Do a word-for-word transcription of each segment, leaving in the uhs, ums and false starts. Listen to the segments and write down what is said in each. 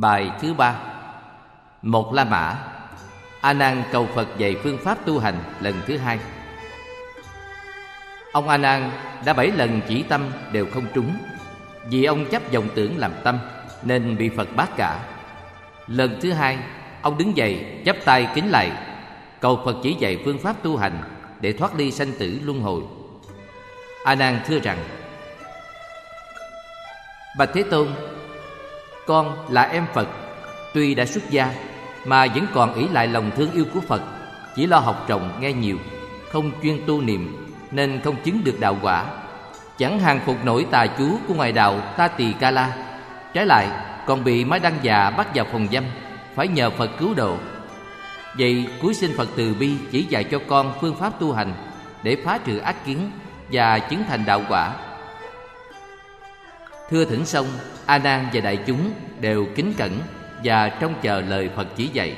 Bài thứ ba. Một La Mã. A Nan cầu Phật dạy phương pháp tu hành lần thứ hai. Ông A Nan đã bảy lần chỉ tâm đều không trúng, vì ông chấp vọng tưởng làm tâm nên bị Phật bác cả. Lần thứ hai, ông đứng dậy chắp tay kính lạy, cầu Phật chỉ dạy phương pháp tu hành để thoát ly sanh tử luân hồi. A Nan thưa rằng: Bạch Thế Tôn, con là em Phật, tuy đã xuất gia mà vẫn còn ỷ lại lòng thương yêu của Phật, chỉ lo học rộng nghe nhiều, không chuyên tu niệm nên không chứng được đạo quả, chẳng hàng phục nổi tà chú của ngoại đạo Ta Tỳ Ca La. Trái lại còn bị Mái Đăng Già bắt vào phòng giam, phải nhờ Phật cứu độ. Vậy cúi xin Phật từ bi chỉ dạy cho con phương pháp tu hành để phá trừ ác kiến và chứng thành đạo quả. Thưa thỉnh xong, A Nan và đại chúng đều kính cẩn và trông chờ lời Phật chỉ dạy.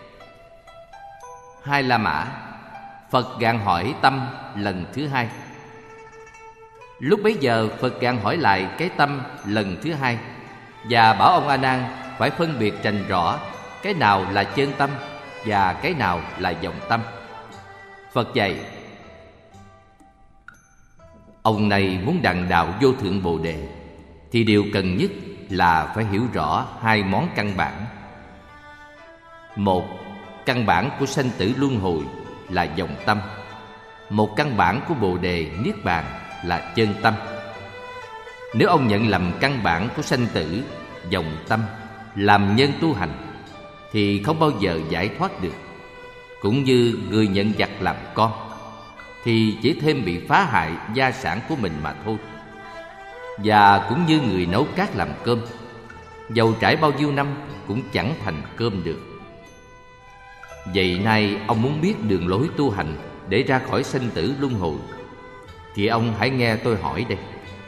Hai La Mã. Phật gạn hỏi tâm lần thứ hai. Lúc bấy giờ Phật gạn hỏi lại cái tâm lần thứ hai và bảo ông A Nan phải phân biệt rành rõ cái nào là chân tâm và cái nào là vọng tâm. Phật dạy: Ông này muốn đặng đạo vô thượng Bồ Đề thì điều cần nhất là phải hiểu rõ hai món căn bản. Một, căn bản của sanh tử luân hồi là vọng tâm. Một căn bản của Bồ Đề Niết Bàn là chân tâm. Nếu ông nhận lầm căn bản của sanh tử, vọng tâm làm nhân tu hành thì không bao giờ giải thoát được. Cũng như người nhận giặc làm con thì chỉ thêm bị phá hại gia sản của mình mà thôi. Và cũng như người nấu cát làm cơm, dầu trải bao nhiêu năm cũng chẳng thành cơm được. Vậy nay ông muốn biết đường lối tu hành để ra khỏi sanh tử luân hồi thì ông hãy nghe tôi hỏi đây.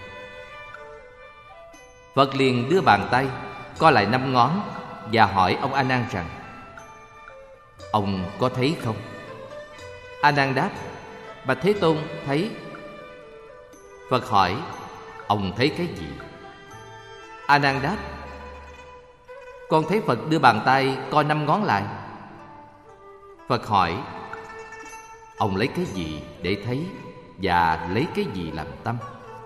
Phật liền đưa bàn tay co lại năm ngón và hỏi ông A Nan rằng: Ông có thấy không? A Nan đáp: Bạch Thế Tôn, thấy. Phật hỏi: Ông thấy cái gì? A Nan đáp: Con thấy Phật đưa bàn tay co năm ngón lại. Phật hỏi: Ông lấy cái gì để thấy và lấy cái gì làm tâm?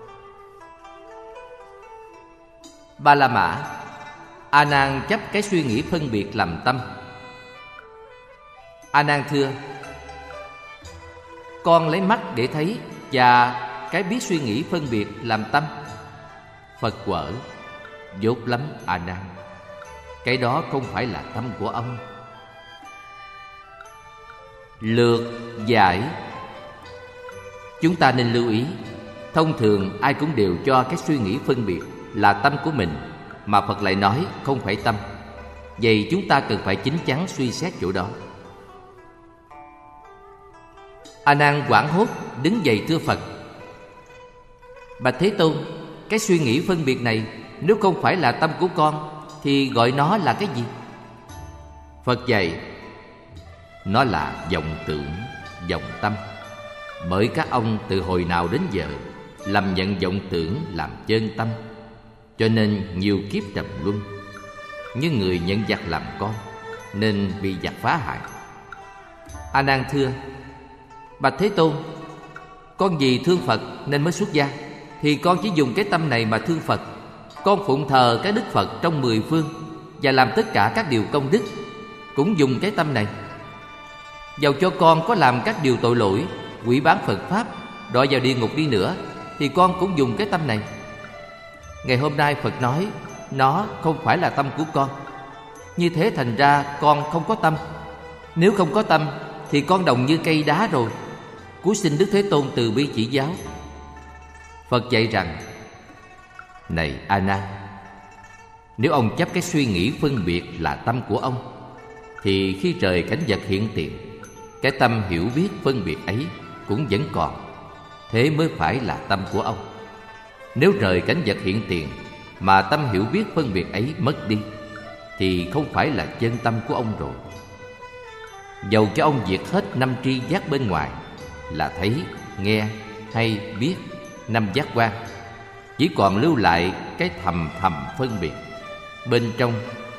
Ba La Mã. A Nan chấp cái suy nghĩ phân biệt làm tâm. A Nan thưa: Con lấy mắt để thấy và cái biết suy nghĩ phân biệt làm tâm. Phật quở: Dốt lắm A Nan, cái đó không phải là tâm của ông. Lược giải. Chúng ta nên lưu ý, thông thường ai cũng đều cho cái suy nghĩ phân biệt là tâm của mình, mà Phật lại nói không phải tâm. Vậy chúng ta cần phải chín chắn suy xét chỗ đó. A Nan hoảng hốt đứng dậy thưa Phật: Bạch Thế Tôn, cái suy nghĩ phân biệt này nếu không phải là tâm của con thì gọi nó là cái gì? Phật dạy: Nó là vọng tưởng, vọng tâm. Bởi các ông từ hồi nào đến giờ lầm nhận vọng tưởng làm chân tâm, cho nên nhiều kiếp trầm luân. Như người nhận giặc làm con nên bị giặc phá hại. A Nan thưa: Bạch Thế Tôn, con vì thương Phật nên mới xuất gia, thì con chỉ dùng cái tâm này mà thương Phật. Con phụng thờ các đức Phật trong mười phương và làm tất cả các điều công đức cũng dùng cái tâm này. Dầu cho con có làm các điều tội lỗi, hủy bán Phật Pháp, đọa vào địa ngục đi nữa, thì con cũng dùng cái tâm này. Ngày hôm nay Phật nói nó không phải là tâm của con. Như thế thành ra con không có tâm. Nếu không có tâm thì con đồng như cây đá rồi. Cúi xin Đức Thế Tôn từ bi chỉ giáo. Phật dạy rằng: Này A Nan, nếu ông chấp cái suy nghĩ phân biệt là tâm của ông, thì khi trời cảnh vật hiện tiền, cái tâm hiểu biết phân biệt ấy cũng vẫn còn. Thế mới phải là tâm của ông. Nếu rời cảnh vật hiện tiền mà tâm hiểu biết phân biệt ấy mất đi, thì không phải là chân tâm của ông rồi. Dầu cho ông diệt hết năm tri giác bên ngoài là thấy, nghe, hay, biết, năm giác quan, chỉ còn lưu lại cái thầm thầm phân biệt. Bên trong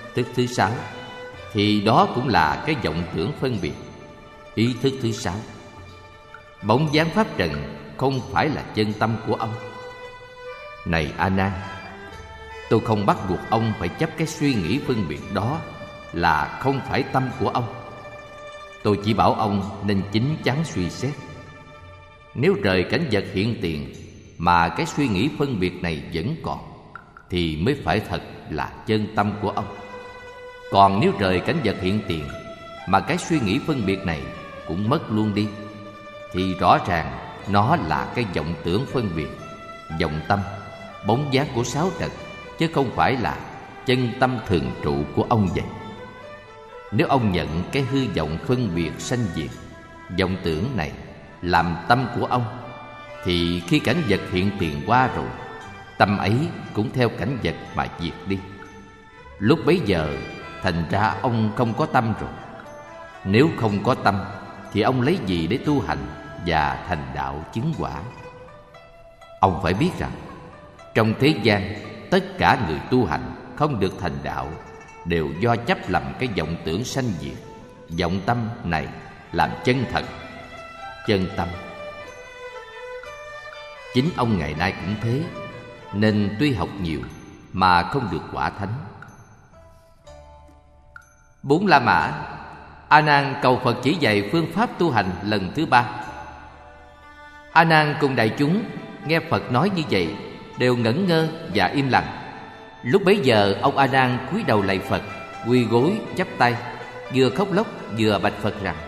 thức thứ sáu thì đó cũng là cái vọng tưởng phân biệt. Ý thức thứ sáu, bóng dáng pháp trần không phải là chân tâm của ông. Này A Nan, tôi không bắt buộc ông phải chấp cái suy nghĩ phân biệt đó là không phải tâm của ông. Tôi chỉ bảo ông nên chín chắn suy xét. Nếu rời cảnh vật hiện tiền mà cái suy nghĩ phân biệt này vẫn còn, thì mới phải thật là chân tâm của ông. Còn nếu rời cảnh vật hiện tiền mà cái suy nghĩ phân biệt này cũng mất luôn đi, thì rõ ràng nó là cái vọng tưởng phân biệt, vọng tâm, bóng dáng của sáu trần, chứ không phải là chân tâm thường trụ của ông vậy. Nếu ông nhận cái hư vọng phân biệt sanh diệt, vọng tưởng này làm tâm của ông, thì khi cảnh vật hiện tiền qua rồi, tâm ấy cũng theo cảnh vật mà diệt đi. Lúc bấy giờ thành ra ông không có tâm rồi. Nếu không có tâm thì ông lấy gì để tu hành và thành đạo chứng quả? Ông phải biết rằng trong thế gian, tất cả người tu hành không được thành đạo đều do chấp lầm cái vọng tưởng sanh diệt. Vọng tâm này làm chân thật, chân tâm. Chính ông ngày nay cũng thế, nên tuy học nhiều mà không được quả thánh. Bốn La Mã, A Nan cầu Phật chỉ dạy phương pháp tu hành lần thứ ba. A Nan cùng đại chúng nghe Phật nói như vậy đều ngẩn ngơ và im lặng. Lúc bấy giờ ông A Nan cúi đầu lạy Phật, quỳ gối chắp tay, vừa khóc lóc vừa bạch Phật rằng: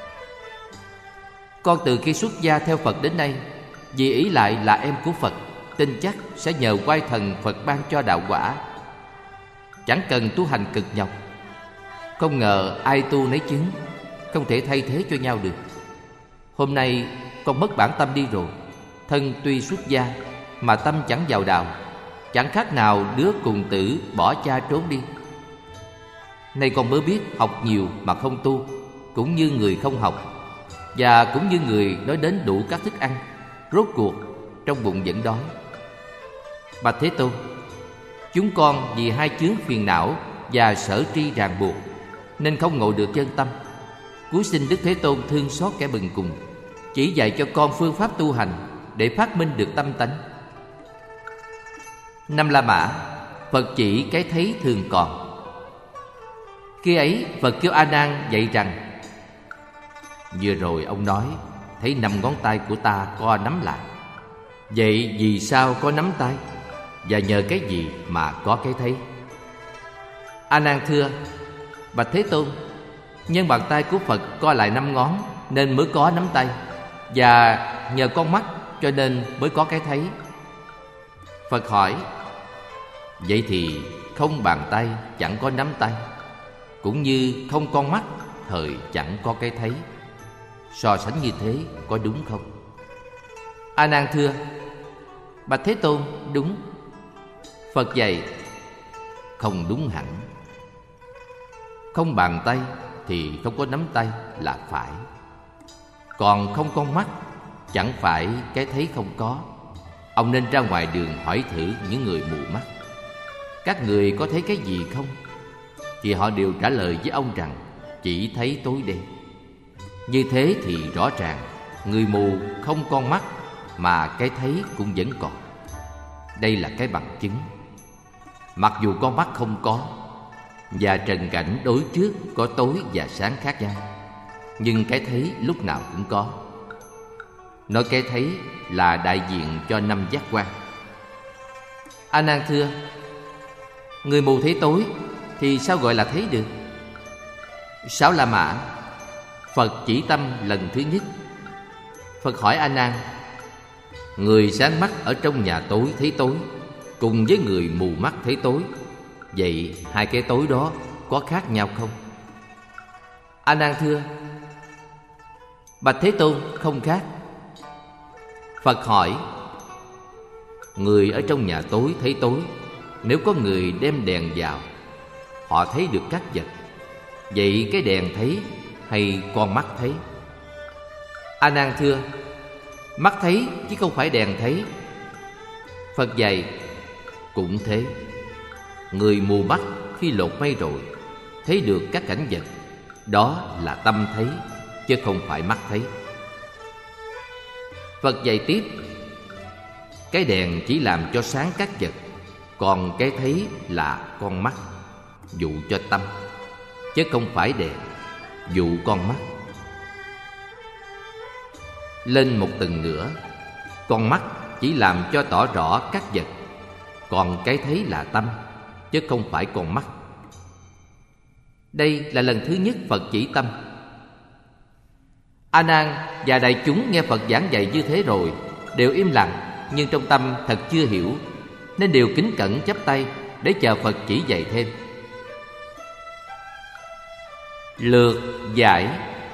Con từ khi xuất gia theo Phật đến nay, vì ý lại là em của Phật, tin chắc sẽ nhờ oai thần Phật ban cho đạo quả, chẳng cần tu hành cực nhọc. Không ngờ ai tu nấy chứng, không thể thay thế cho nhau được. Hôm nay con mất bản tâm đi rồi. Thân tuy xuất gia mà tâm chẳng vào đạo, chẳng khác nào đứa cùng tử bỏ cha trốn đi. Nay con mới biết học nhiều mà không tu cũng như người không học, và cũng như người nói đến đủ các thức ăn, rốt cuộc trong bụng vẫn đói. Bạch Thế Tôn, chúng con vì hai chướng phiền não và sở tri ràng buộc nên không ngộ được chân tâm. Cúi xin Đức Thế Tôn thương xót kẻ bần cùng, chỉ dạy cho con phương pháp tu hành để phát minh được tâm tánh. Năm La Mã, Phật chỉ cái thấy thường còn. Khi ấy Phật kêu A Nan dạy rằng: Vừa rồi ông nói thấy năm ngón tay của ta co nắm lại. Vậy vì sao có nắm tay? Và nhờ cái gì mà có cái thấy? A Nan thưa: Bạch Thế Tôn, nhân bàn tay của Phật co lại năm ngón nên mới có nắm tay, và nhờ con mắt cho nên mới có cái thấy. Phật hỏi: Vậy thì không bàn tay chẳng có nắm tay, cũng như không con mắt thời chẳng có cái thấy. So sánh như thế có đúng không? A Nan thưa: Bạch Thế Tôn, đúng. Phật dạy: Không đúng hẳn. Không bàn tay thì không có nắm tay là phải. Còn không con mắt chẳng phải cái thấy không có. Ông nên ra ngoài đường hỏi thử những người mù mắt: Các người có thấy cái gì không? Thì họ đều trả lời với ông rằng chỉ thấy tối đen. Như thế thì rõ ràng người mù không con mắt mà cái thấy cũng vẫn còn. Đây là cái bằng chứng. Mặc dù con mắt không có và trần cảnh đối trước có tối và sáng khác nhau, nhưng cái thấy lúc nào cũng có. Nói cái thấy là đại diện cho năm giác quan. A Nan thưa: Người mù thấy tối thì sao gọi là thấy được? Sáu La Mã, Phật chỉ tâm lần thứ nhất. Phật hỏi A Nan: Người sáng mắt ở trong nhà tối thấy tối, cùng với người mù mắt thấy tối, vậy hai cái tối đó có khác nhau không? A Nan thưa: Bạch Thế Tôn, không khác. Phật hỏi: Người ở trong nhà tối thấy tối, nếu có người đem đèn vào, họ thấy được các vật. Vậy cái đèn thấy hay con mắt thấy? A Nan thưa: Mắt thấy chứ không phải đèn thấy. Phật dạy: Cũng thế. Người mù mắt khi lột mây rồi thấy được các cảnh vật, đó là tâm thấy chứ không phải mắt thấy. Phật dạy tiếp, cái đèn chỉ làm cho sáng các vật, còn cái thấy là con mắt, dụ cho tâm, chứ không phải đèn dụ con mắt. Lên một tầng nữa, con mắt chỉ làm cho tỏ rõ các vật, còn cái thấy là tâm, chứ không phải con mắt. Đây là lần thứ nhất Phật chỉ tâm. A Nan và đại chúng nghe Phật giảng dạy như thế rồi đều im lặng, nhưng trong tâm thật chưa hiểu, nên đều kính cẩn chắp tay để chờ Phật chỉ dạy thêm. Lược giải.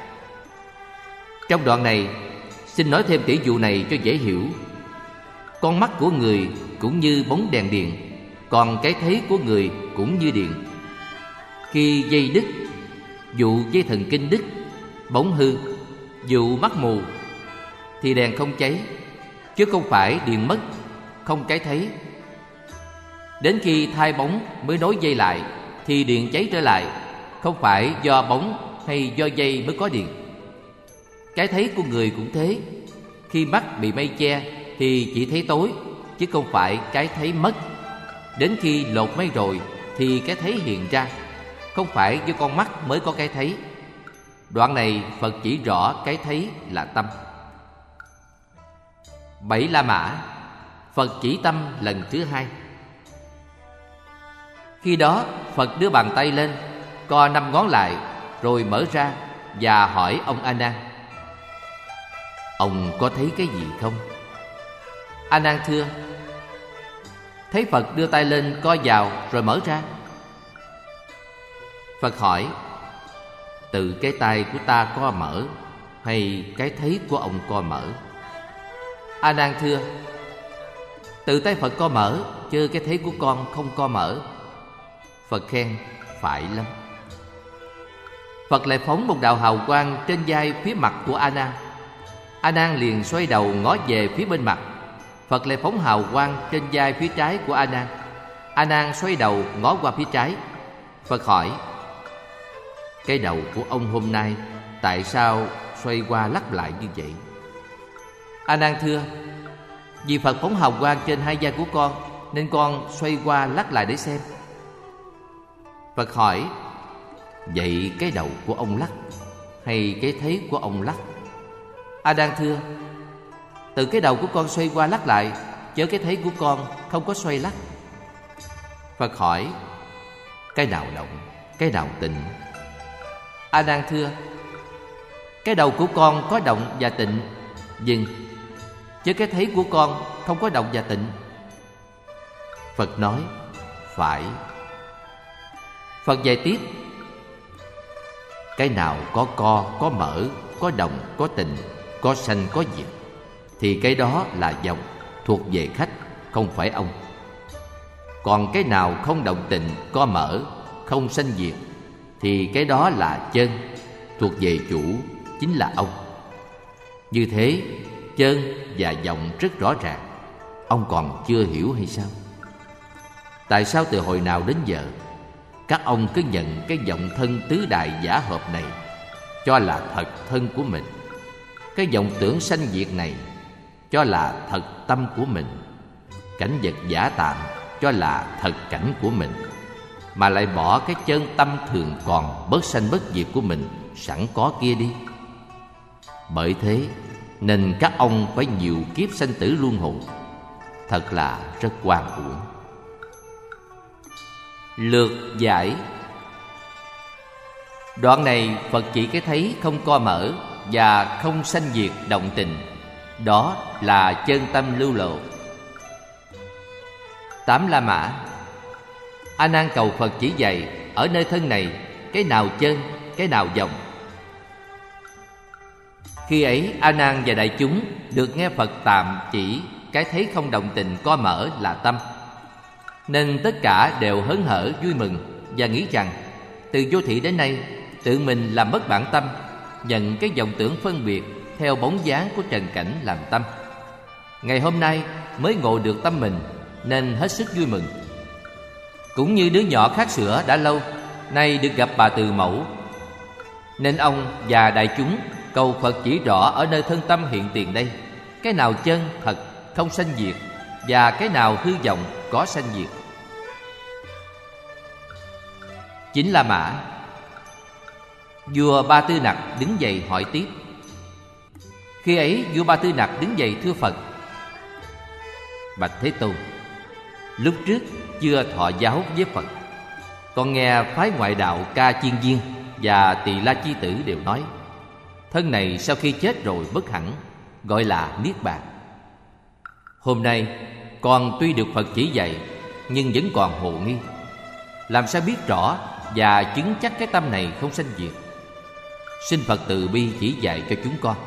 Trong đoạn này xin nói thêm tỷ dụ này cho dễ hiểu. Con mắt của người cũng như bóng đèn điện, còn cái thấy của người cũng như điện. Khi dây đứt, dụ dây thần kinh đứt, bóng hư, dụ mắt mù, thì đèn không cháy, chứ không phải điện mất, không cái thấy. Đến khi thay bóng mới nối dây lại, thì điện cháy trở lại, không phải do bóng hay do dây mới có điện. Cái thấy của người cũng thế. Khi mắt bị mây che thì chỉ thấy tối, chứ không phải cái thấy mất. Đến khi lột mây rồi thì cái thấy hiện ra, không phải do con mắt mới có cái thấy. Đoạn này Phật chỉ rõ cái thấy là tâm. Bảy La Mã, Phật chỉ tâm lần thứ hai. Khi đó Phật đưa bàn tay lên, co năm ngón lại, rồi mở ra và hỏi ông A Nan: ông có thấy cái gì không? A Nan thưa: thấy Phật đưa tay lên co vào rồi mở ra. Phật hỏi: từ cái tay của ta co mở hay cái thấy của ông co mở? A Nan thưa: từ tay Phật co mở, chứ cái thấy của con không co mở. Phật khen: phải lắm. Phật lại phóng một đạo hào quang trên vai phía mặt của A Nan. A Nan liền xoay đầu ngó về phía bên mặt. Phật lại phóng hào quang trên vai phía trái của A Nan. A Nan xoay đầu ngó qua phía trái. Phật hỏi: cái đầu của ông hôm nay tại sao xoay qua lắc lại như vậy? A Nan thưa: vì Phật phóng hào quang trên hai vai của con, nên con xoay qua lắc lại để xem. Phật hỏi: vậy cái đầu của ông lắc hay cái thấy của ông lắc? A Nan thưa: từ cái đầu của con xoay qua lắc lại, chứ cái thấy của con không có xoay lắc. Phật hỏi: cái nào động, cái nào tịnh? A Nan thưa: cái đầu của con có động và tịnh, nhưng chứ cái thấy của con không có động và tịnh. Phật nói: phải. Phật dạy tiếp: cái nào có co, có mở, có động, có tịnh, có sanh, có diệt, thì cái đó là vọng, thuộc về khách, không phải ông. Còn cái nào không động tịnh, có mở, không sanh diệt, thì cái đó là chân, thuộc về chủ, chính là ông. Như thế, chân và vọng rất rõ ràng. Ông còn chưa hiểu hay sao? Tại sao từ hồi nào đến giờ các ông cứ nhận cái vọng thân tứ đại giả hợp này cho là thật thân của mình, cái vọng tưởng sanh diệt này cho là thật tâm của mình, cảnh vật giả tạm cho là thật cảnh của mình, mà lại bỏ cái chân tâm thường còn bất sanh bất diệt của mình sẵn có kia đi? Bởi thế nên các ông phải nhiều kiếp sanh tử luân hồi, thật là rất oan uổng. Lược giải. Đoạn này Phật chỉ cái thấy không co mở và không sanh diệt động tình, đó là chân tâm lưu lộ. Tám La Mã. A Nan cầu Phật chỉ dạy ở nơi thân này cái nào chân, cái nào vọng. Khi ấy A Nan và đại chúng được nghe Phật tạm chỉ cái thấy không động tình co mở là tâm, nên tất cả đều hớn hở vui mừng và nghĩ rằng từ vô thị đến nay tự mình làm mất bản tâm, nhận cái vọng tưởng phân biệt theo bóng dáng của trần cảnh làm tâm. Ngày hôm nay mới ngộ được tâm mình, nên hết sức vui mừng. cũng như đứa nhỏ khát sữa đã lâu, nay được gặp bà từ mẫu. Nên ông và đại chúng cầu Phật chỉ rõ ở nơi thân tâm hiện tiền đây, cái nào chân thật không sanh diệt, và cái nào hư vọng có sanh diệt. Chính La Mã. Vua Ba Tư Nặc đứng dậy hỏi tiếp. Khi ấy vua Ba Tư Nặc đứng dậy thưa Phật: Bạch Thế Tôn, lúc trước chưa thọ giáo với Phật, con nghe phái ngoại đạo Ca Chiên Viên và Tỳ La Chi Tử đều nói thân này sau khi chết rồi bất hẳn, gọi là Niết Bàn. Hôm nay con tuy được Phật chỉ dạy, nhưng vẫn còn hồ nghi, làm sao biết rõ và chứng chắc cái tâm này không sanh diệt. Xin Phật từ bi chỉ dạy cho chúng con.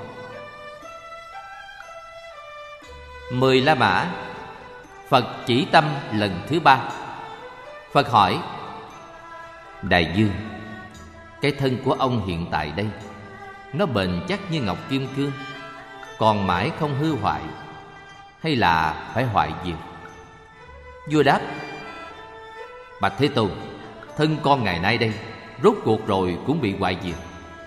Mười La Mã. Phật chỉ tâm lần thứ ba. Phật hỏi: Đại Dương, cái thân của ông hiện tại đây, nó bền chắc như ngọc kim cương, còn mãi không hư hoại, hay là phải hoại diệt? Vua đáp: Bạch Thế Tôn, thân con ngày nay đây rốt cuộc rồi cũng bị hoại diệt.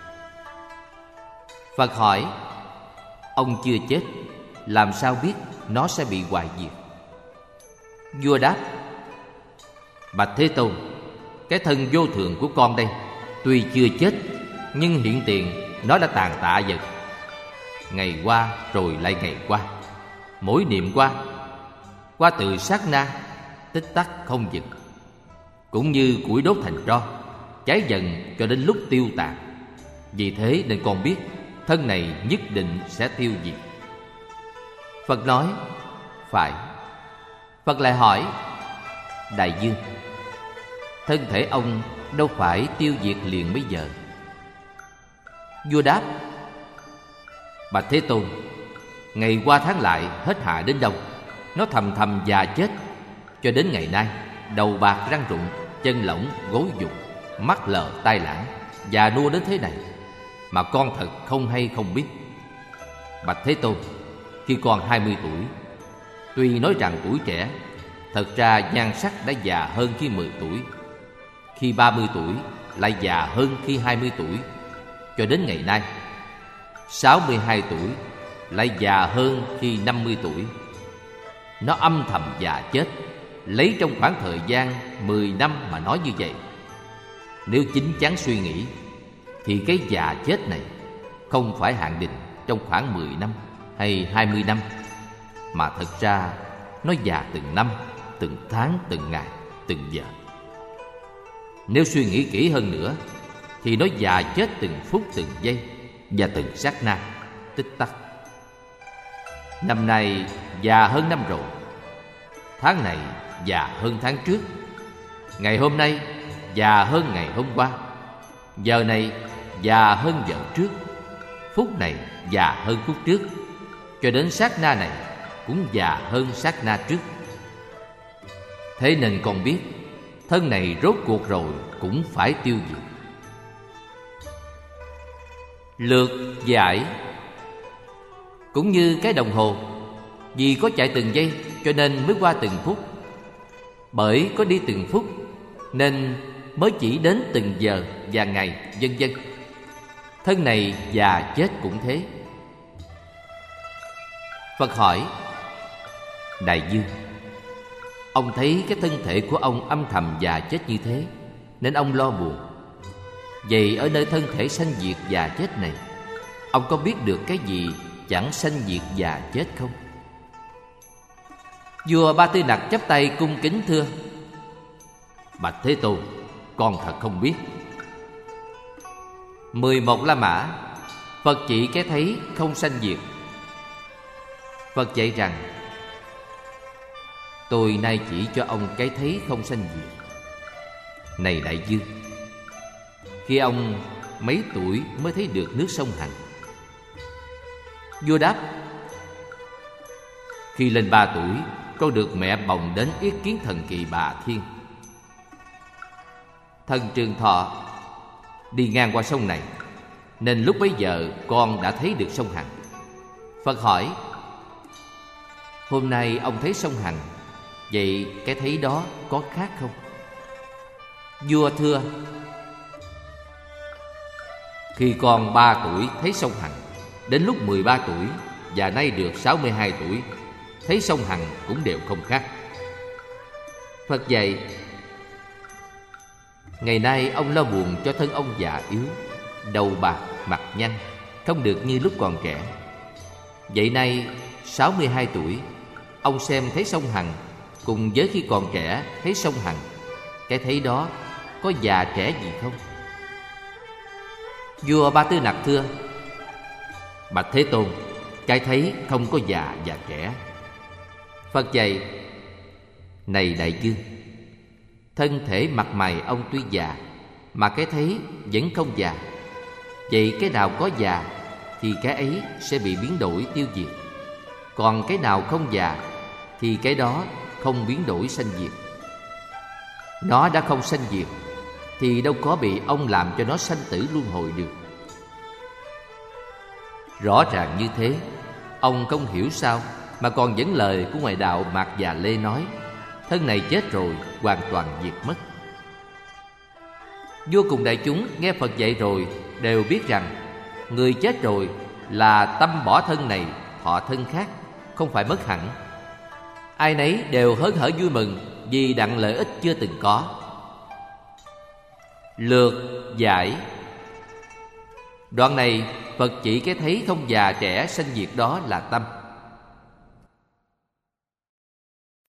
Phật hỏi: Ông chưa chết, làm sao biết nó sẽ bị hoại diệt? Vua đáp: Bạch Thế Tôn, cái thân vô thường của con đây tuy chưa chết, nhưng hiện tiền nó đã tàn tạ dần. Ngày qua rồi lại ngày qua, mỗi niệm qua, qua từ sát na, tích tắc không dừng, cũng như củi đốt thành tro, cháy dần cho đến lúc tiêu tàn. Vì thế nên con biết thân này nhất định sẽ tiêu diệt. Phật nói: Phải. Phật lại hỏi: Đại Dương, thân thể ông đâu phải tiêu diệt liền bây giờ? Vua đáp: Bạch Thế Tôn, ngày qua tháng lại hết hạ đến đâu, nó thầm thầm già chết, cho đến ngày nay đầu bạc răng rụng, chân lỏng gối dục, mắt lờ tai lãng, già nua đến thế này, mà con thật không hay không biết. Bạch Thế Tôn, khi còn hai mươi tuổi, tuy nói rằng tuổi trẻ, thật ra nhan sắc đã già hơn khi mười tuổi. Khi ba mươi tuổi lại già hơn khi hai mươi tuổi, cho đến ngày nay sáu mươi hai tuổi lại già hơn khi năm mươi tuổi. Nó âm thầm già chết, lấy trong khoảng thời gian mười năm mà nói như vậy. Nếu chính chắn suy nghĩ, thì cái già chết này không phải hạn định trong khoảng mười năm hay hai mươi năm, mà thật ra nó già từng năm, từng tháng, từng ngày, từng giờ. Nếu suy nghĩ kỹ hơn nữa, thì nó già chết từng phút, từng giây và từng sát na, tích tắc. Năm nay già hơn năm rồi, tháng này già hơn tháng trước, ngày hôm nay già hơn ngày hôm qua, giờ này già hơn giờ trước, phút này già hơn phút trước, cho đến sát na này cũng già hơn sát na trước. Thế nên con biết thân này rốt cuộc rồi cũng phải tiêu diệt. Lược giải. Cũng như cái đồng hồ, vì có chạy từng giây cho nên mới qua từng phút, bởi có đi từng phút nên mới chỉ đến từng giờ và ngày, vân vân. Thân này già chết cũng thế. Phật hỏi: Đại Dương, ông thấy cái thân thể của ông âm thầm già chết như thế, nên ông lo buồn. Vậy ở nơi thân thể sanh diệt già chết này, ông có biết được cái gì chẳng sanh diệt già chết không? Vua Ba Tư Nặc chắp tay cung kính thưa: Bạch Thế Tôn, con thật không biết. Mười một La Mã. Phật chỉ cái thấy không sanh diệt. Phật dạy rằng: Tôi nay chỉ cho ông cái thấy không sanh diệt. Này Đại Dương, khi ông mấy tuổi mới thấy được nước sông Hằng? Vua đáp: Khi lên ba tuổi, con được mẹ bồng đến yết kiến thần kỳ Bà Thiên. Thần Trường Thọ đi ngang qua sông này, nên lúc bấy giờ con đã thấy được sông Hằng. Phật hỏi: Hôm nay ông thấy sông Hằng, vậy cái thấy đó có khác không? Vua thưa: khi con ba tuổi thấy sông Hằng, đến lúc mười ba tuổi và nay được sáu mươi hai tuổi, thấy sông Hằng cũng đều không khác. Phật dạy: ngày nay ông lo buồn cho thân ông già yếu, đầu bạc mặt nhăn, không được như lúc còn trẻ. Vậy nay sáu mươi hai tuổi, ông xem thấy sông Hằng cùng với khi còn trẻ thấy sông Hằng, cái thấy đó có già trẻ gì không? Vua Ba Tư Nặc thưa: bạch Thế Tôn, cái thấy không có già và trẻ. Phật dạy: này đại vương, thân thể mặt mày ông tuy già, mà cái thấy vẫn không già. Vậy cái nào có già thì cái ấy sẽ bị biến đổi tiêu diệt, còn cái nào không già thì cái đó không biến đổi sanh diệt. Nó đã không sanh diệt thì đâu có bị ông làm cho nó sanh tử luân hồi được. Rõ ràng như thế, ông không hiểu sao mà còn dẫn lời của ngoại đạo Mạt Già Lê nói thân này chết rồi hoàn toàn diệt mất. Vua cùng đại chúng nghe Phật dạy rồi đều biết rằng người chết rồi là tâm bỏ thân này thọ thân khác, không phải mất hẳn. Ai nấy đều hớn hở vui mừng vì đặng lợi ích chưa từng có. Lược giải. Đoạn này Phật chỉ cái thấy không già trẻ sanh diệt đó là tâm.